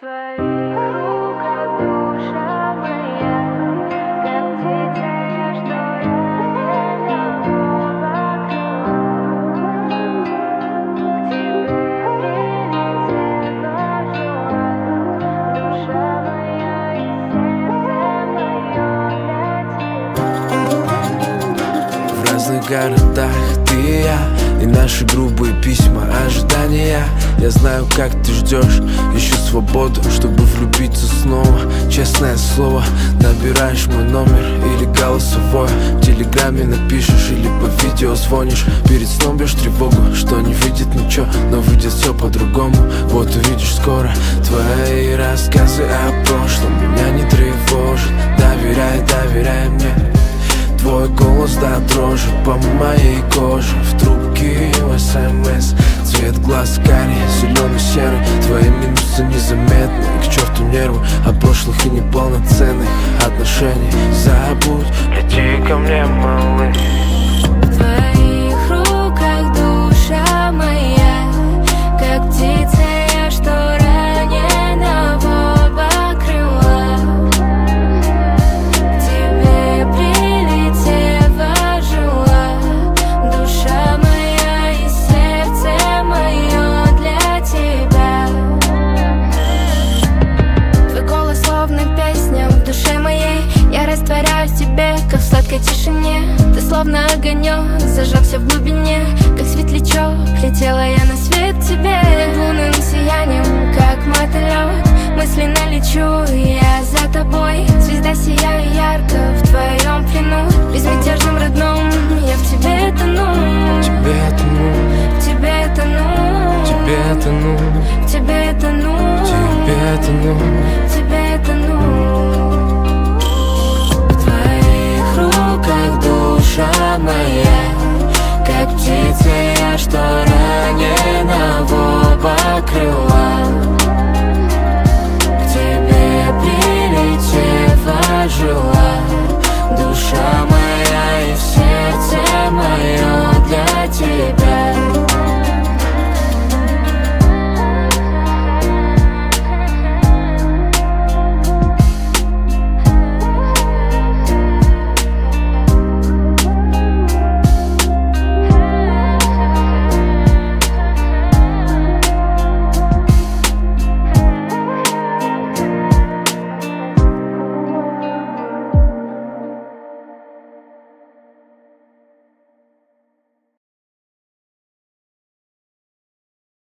твоих руках душа моя, как птица я, что ранена вокруг. К тебе прилетела желаю, душа моя и сердце мое для тебя. В разных городах ты и я, и наши грубые письма, ожидания. Я знаю, как ты ждешь, ищу свободу, чтобы влюбиться снова. Честное слово, набираешь мой номер или голосовое, в телеграме напишешь или по видео звонишь. Перед сном бьешь тревогу, что не видит ничего, но выйдет все по-другому. Вот увидишь скоро, твои рассказы о прошлом меня не тревожат. Доверяй, доверяй мне. Твой голос до дрожи по моей коже, в трубке СМС. Цвет глаз карий, зелено-серый. Твои минусы незаметны, к черту нервы от прошлых и неполноценных отношений. Забудь, лети ко мне, малыш. В твоих руках душа моя, как птица я, что ранена в оба крыла. К тебе прилетела жила, душа моя и сердце мое для тебя. Твой голос словно песня в душе моей, я растворяюсь в тебе, как в сладкой тишине. Ты словно огонек, зажегся в глубине, как светлячок. Летела я на свет тебе лунным сиянием, как мотылек. Мысленно лечу я за тобой, звезда сияю ярко в твоем плену. Безмятежным родном я в тебе тону, Тебе тону, в тебе тону, тебе тону, в тебе тону, тебе тону. в тебе тону. В твоих руках душа моя, как птица я, что ранена в оба крыла. К тебе